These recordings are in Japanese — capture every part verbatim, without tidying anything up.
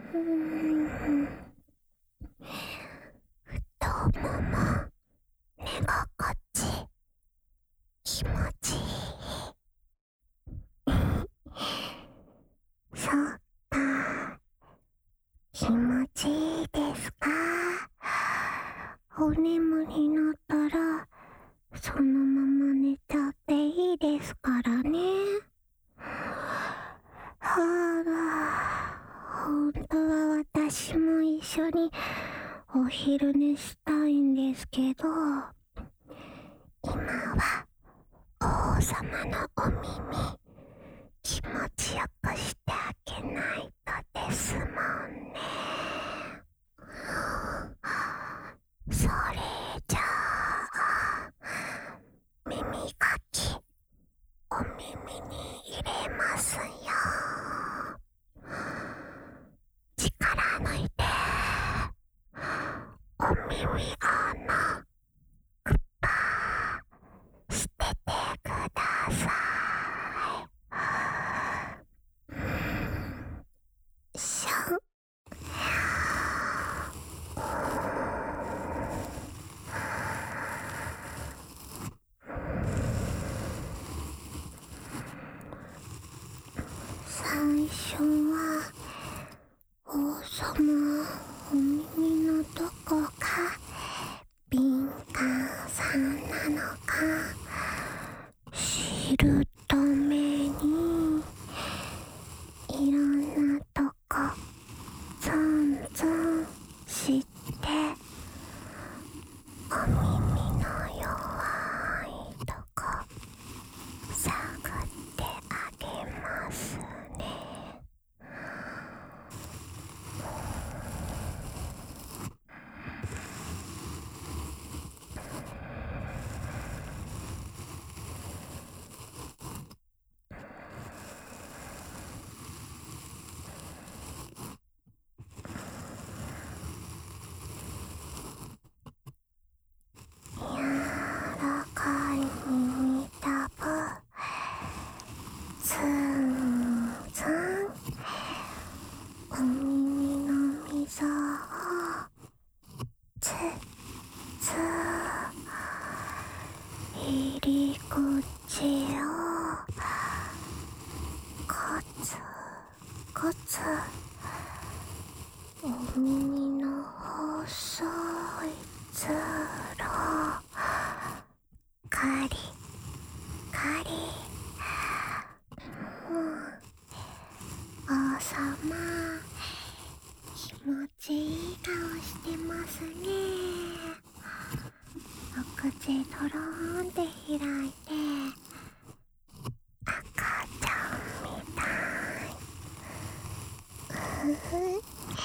うーん、太もも、寝心地、気持ちいい。そっか、気持ちいいですか。お眠りになったらそのまま寝ちゃっていいですからね。はあ、ほんとは私も一緒にお昼寝したいんですけど、今は王様のお耳気持ちよくしてあげないとですもんね。それじゃあ耳かきお耳に入れますよ。力抜いてお耳穴グッパーしててください。しょ最初は王様お耳のどこか敏感さんなのか知るためにいろんなとこゾンゾンしてお耳の弱いとこ探ってあげますね。柔らかい耳たぶツンツンお耳の溝をツツ入り口をコツコツお耳の細い通路カリカリ、うん、王様気持ちいい顔してますね。お口とろーんって開いて赤ちゃんみたい。うふ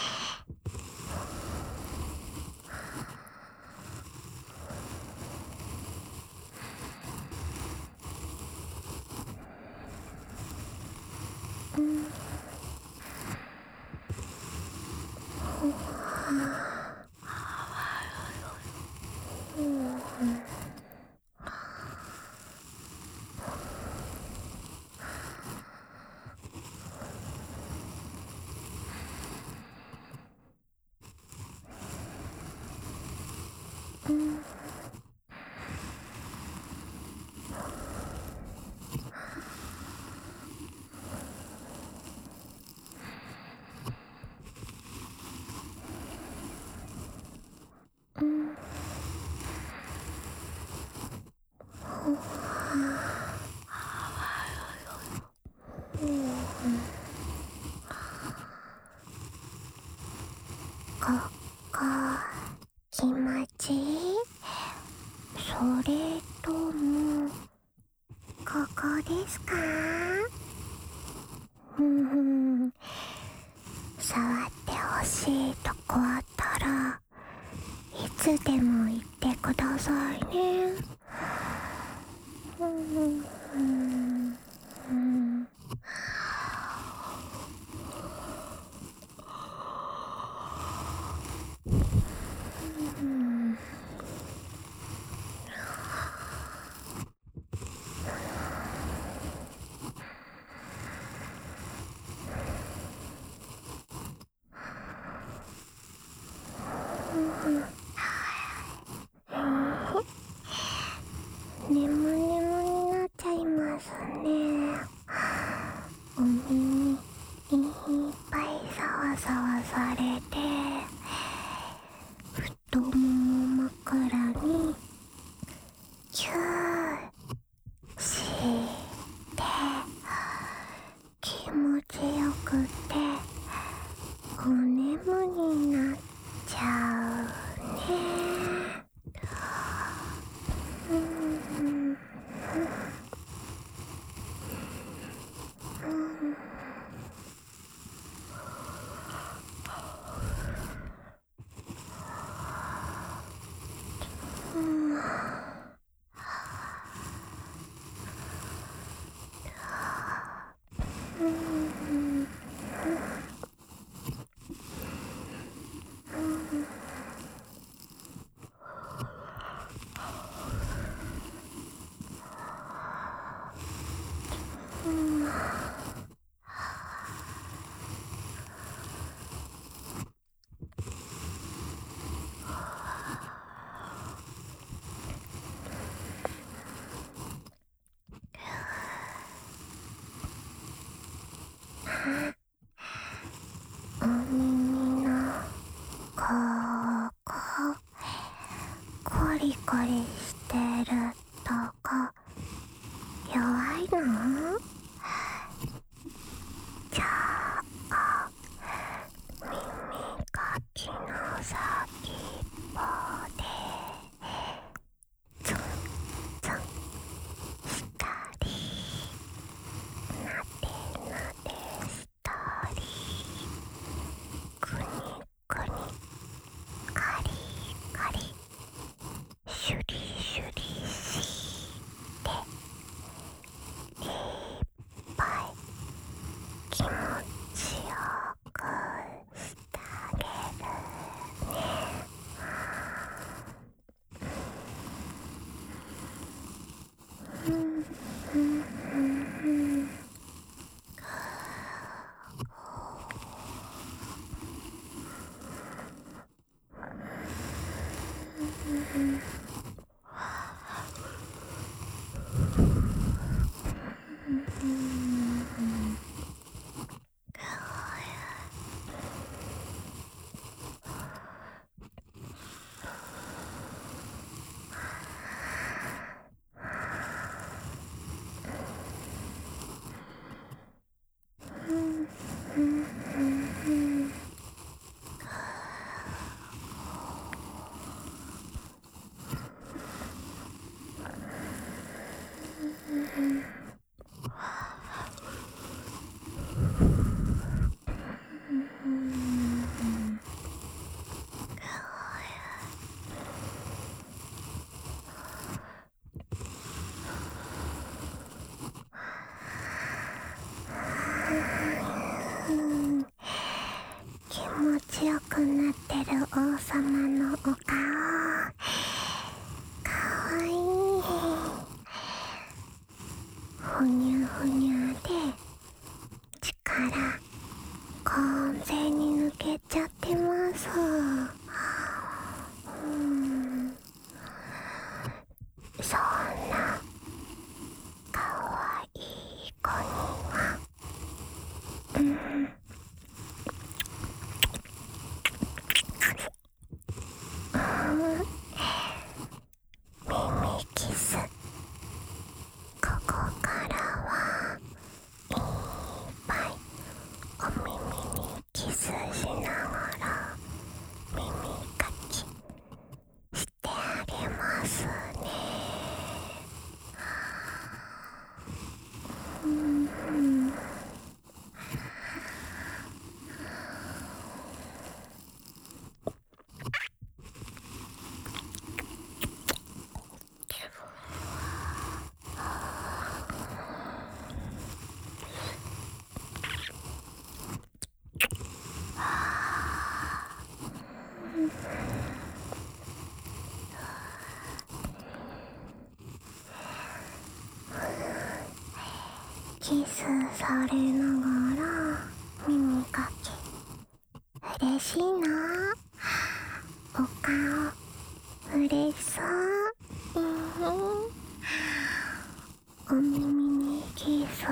うん、うん、うん、うん、うん、ここ気持ちいい。それともここですか。うん、触ってほしいとこあったらいつでも言ってくださいね。うん、うん、うん、うん、 眠眠になっちゃいますね。お耳いっぱいさわさわされて、太もも枕にキューして気持ちよくってお眠になっちゃうね。うんうんお耳のここコリコリしてるとこ弱いの？じゃあ耳かきの先っぽでツンツンしたりなでなでしたりくにくにカリカリシュリシュリしていっぱい気持ちよくしてあげるね。うんうんうん気持ちよくなってる王様のお顔かわいい。ふにゅふにゅで力完全に抜けちゃってます。うんそんなかわいい子にはうん耳キスここからはいっぱいお耳にキスしながら耳かきしてあげますね。うんうんキスされながら耳かき嬉しいな。おっ顔嬉しそう。お耳にキスいっ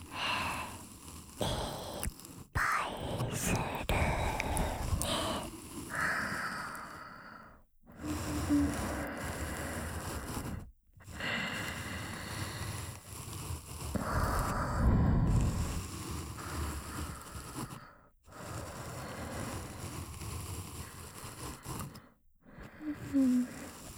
ぱいするね。うん。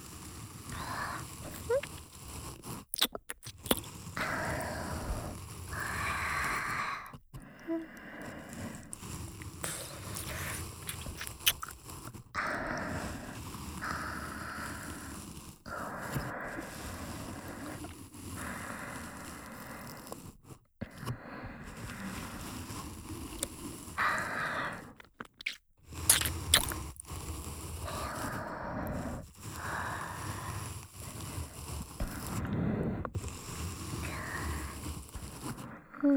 うん、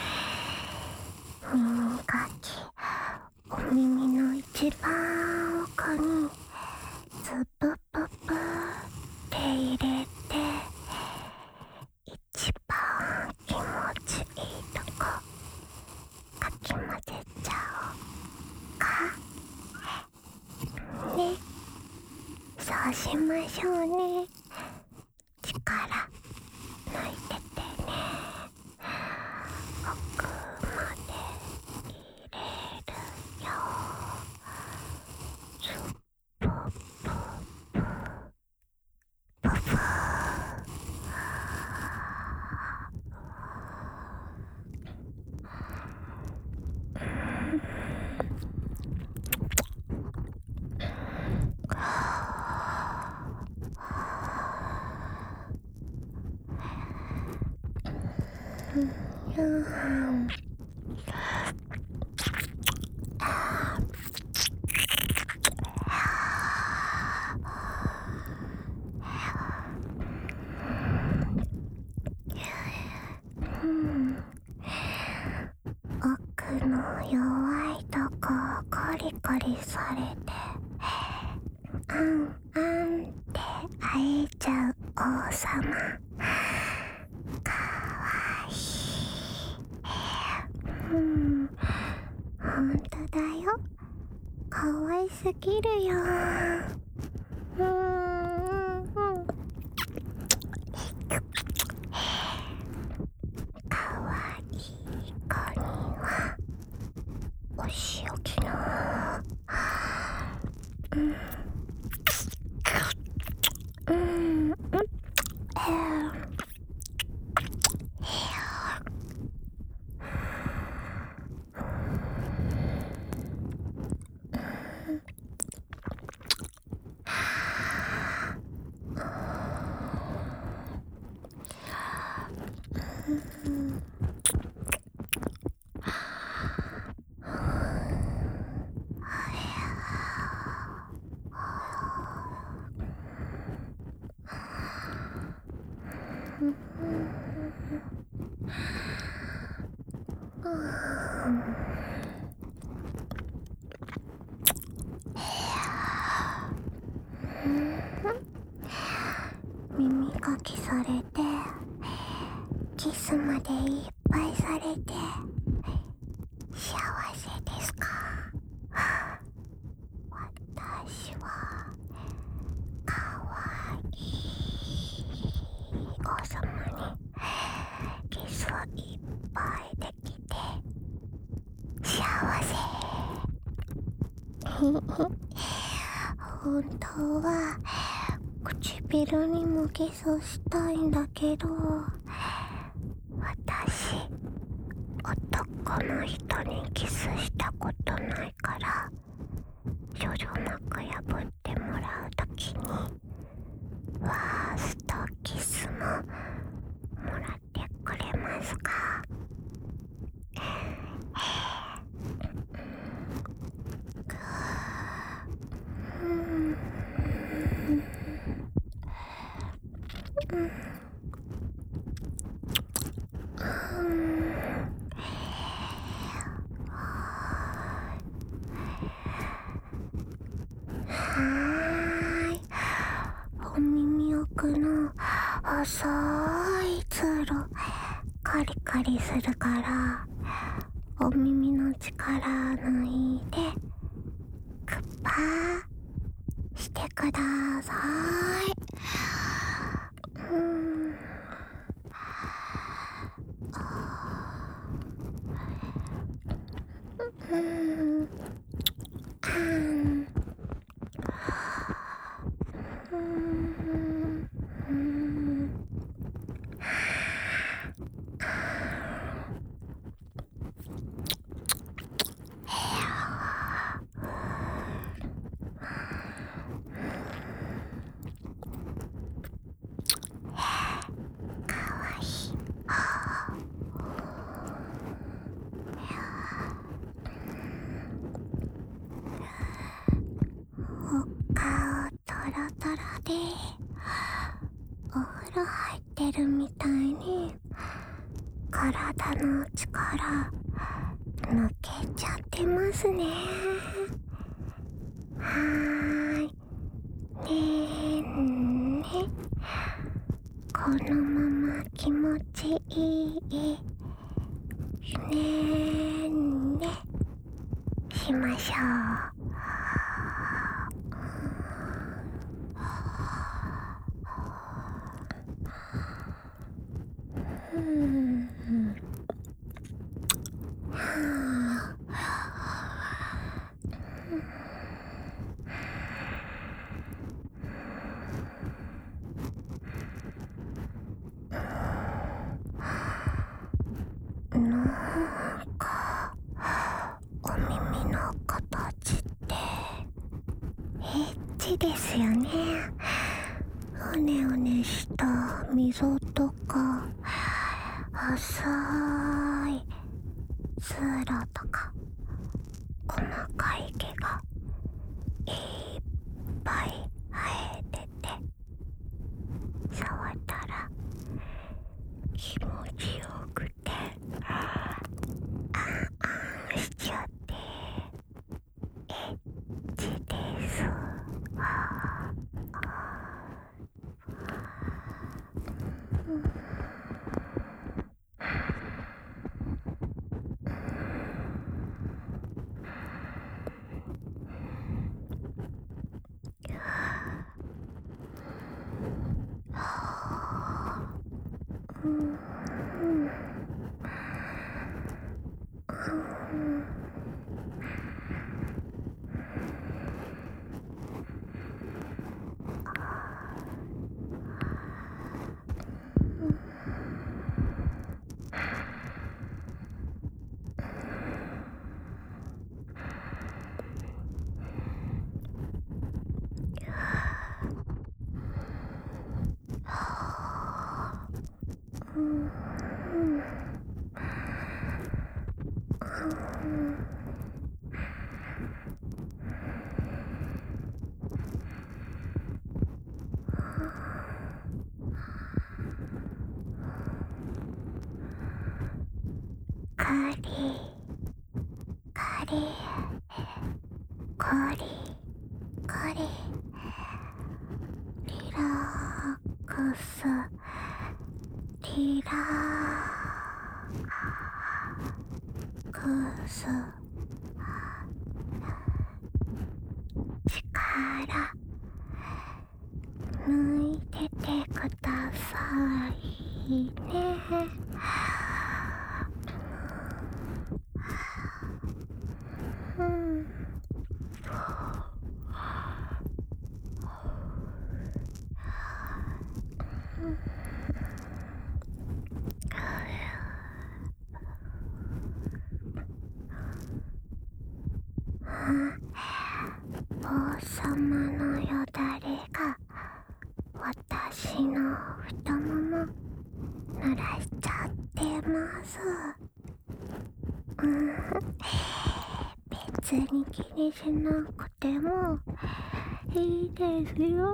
耳かき、お耳の一番奥にズプププって入れて、一番気持ちいいとこかき混ぜちゃおうかね。そうしましょうね。力抜いててね。奥まで入れるよ。スップププププうん。奥の弱いとこをコリコリされて、あんあんって会えちゃう王様。かわいい。うん、ほんとだよ。かわいすぎるよ。うんうんうん。かわいい子にはお仕置きのうんうんうん耳かきされて、キスまでいっぱいされて、幸せですか？私はかわいい王様にキスをいっぱいできて幸せ。本当は唇にもキスしたいんだけど、私男の人にキスしたことないから、少女膜破ってもらうときにワーストキスももらってくれますか？うんうん細い通路カリカリするからお耳の力抜いてグッパーしてください。うーんうーんあんうーんうーんかわいい。お顔トロトロでお風呂入ってるみたいに体の力抜けちゃってますね。はーいねえねこのまま気持ちいいねえねしましょう。うんなんかお耳の形ってエッチですよね。うねうねした溝とか細い通路とか細かい毛がいっぱい生えてて触ったら気持ちよくてあんあんしちゃってエッチです。カリカリカリカリリラックスリラックス力抜いててくださいね。うん王様のよだれが私の太もも濡らしちゃってます。うん別に気にしなくてもいいですよ。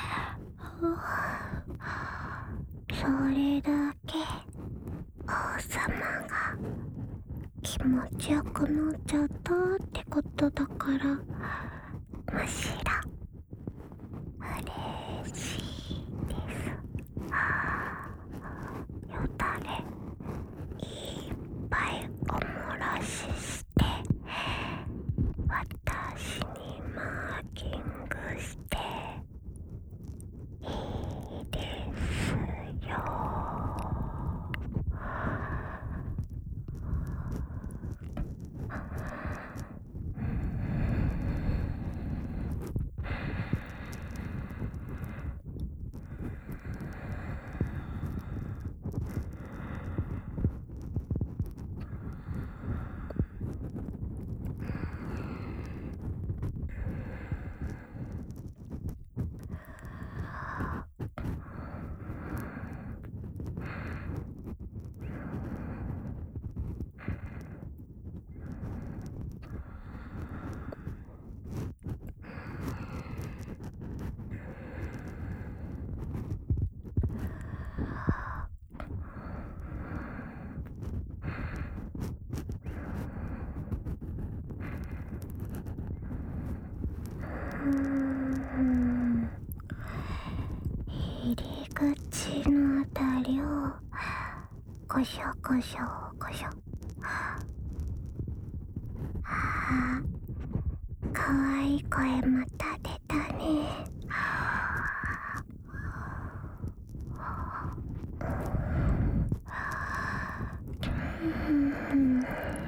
それだけ王様が気持ちよくなっちゃったってことだからむしろ嬉しいです。 よだれいっぱいおもらしして私にマーキングしていいですよ。うーん、入り口のあたりをこしょこしょこしょ。あー、かわいい声また出たね。うん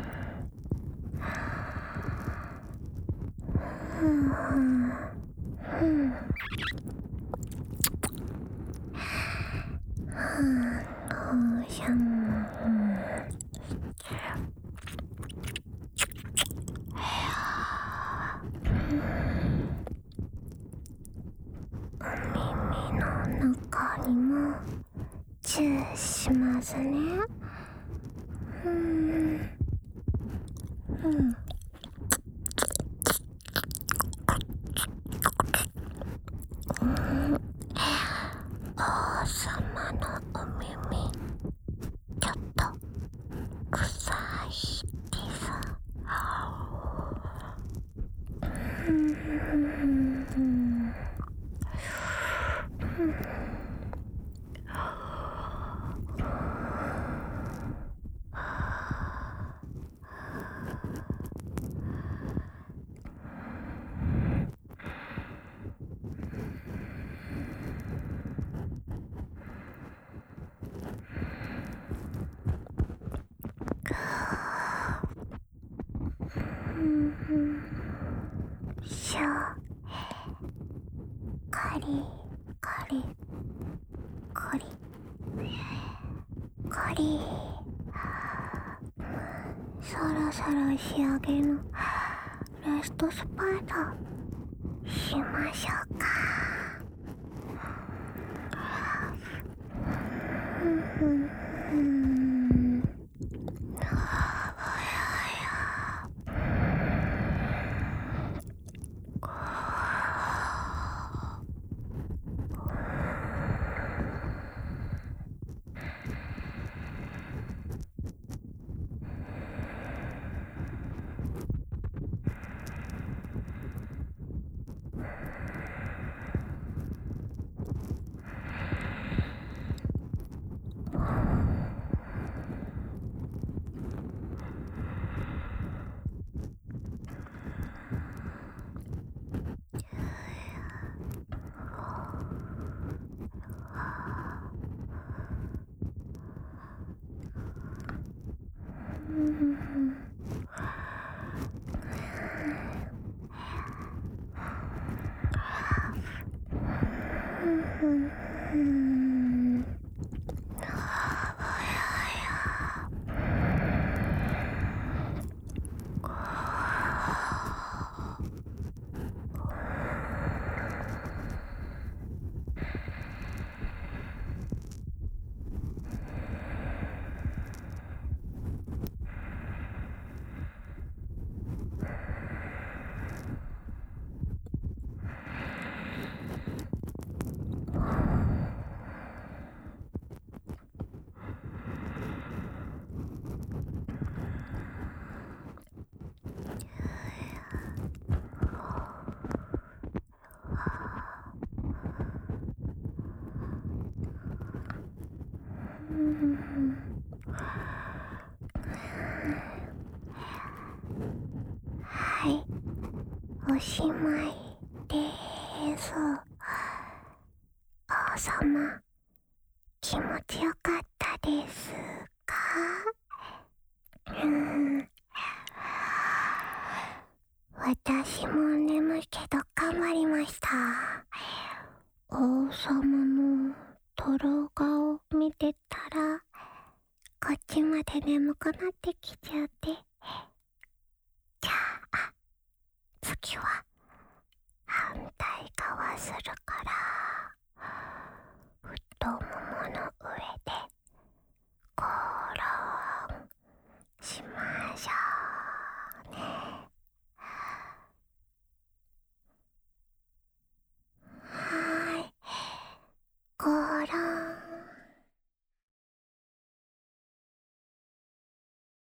うんおしゃんお耳の中にもチューしますね。うんうん王様のお耳ちょっと臭いです。うんしょカリカリカリカリ。そろそろ仕上げのラストスパートしましょうか。うんうんい、おしまいです。王様、気持ちよかったですか？うーん、私も眠いけど頑張りました。王様のとろ顔見てたらこっちまで眠くなってきちゃって